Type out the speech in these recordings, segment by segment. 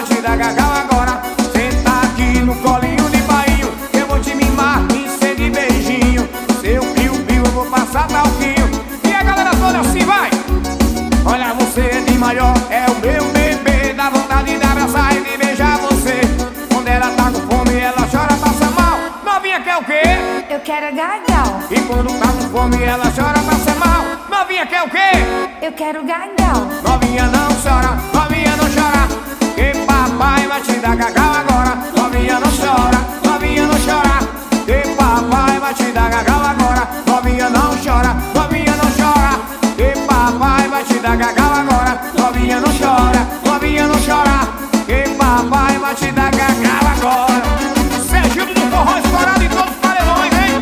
vai te dar gargalo agora. Senta aqui no colinho de bainho, eu vou te mimar e ser de beijinho. Seu piu-piu eu vou passar talquinho. E a galera toda assim vai. Olha você de maior, é o meu bebê. Dá vontade de abraçar e de beijar você. Quando ela tá com fome ela chora, passa mal. Novinha quer o quê? Eu quero gargalo. E quando tá com fome ela chora, passa mal. Novinha quer o quê? Eu quero gargalo. Novinha não chora, novinha não chora, que papai vai te dar gargalo agora. Novinha não chora, novinha não chora, que papai vai te dar gargalo agora. Novinha não chora, novinha não chora, que papai vai te dar gargalo agora. Novinha não chora, novinha não chora, que papai vai te dar gargalo agora. Serginho do forró estourado em todos os paredões, hein?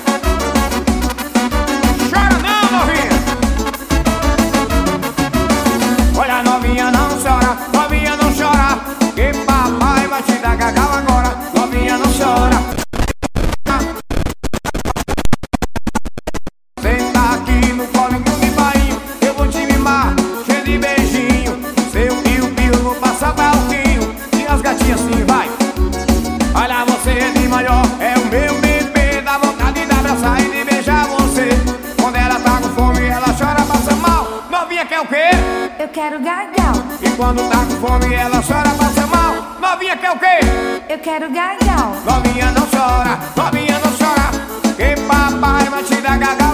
Chora não, novinha. Olha, novinha não chora, novinha não chora, que papai vai te dar gargalo agora. Novinha não chora. Senta aqui no colinho de bainho, eu vou te mimar, cheio de beijinho. Seu piu-piu eu vou passar talquinho. E as gatinhas assim vai. Olha você de maior, é o meu bebê. Dá vontade de abraçar e de beijar você. Quando ela tá com fome ela chora, passa mal. Novinha quer o quê? Eu quero gargalo. E quando tá com fome ela chora, passa mal. Novinha quer o quê? Eu quero gargalo. Novinha não chora, que papai vai te dar gargalo.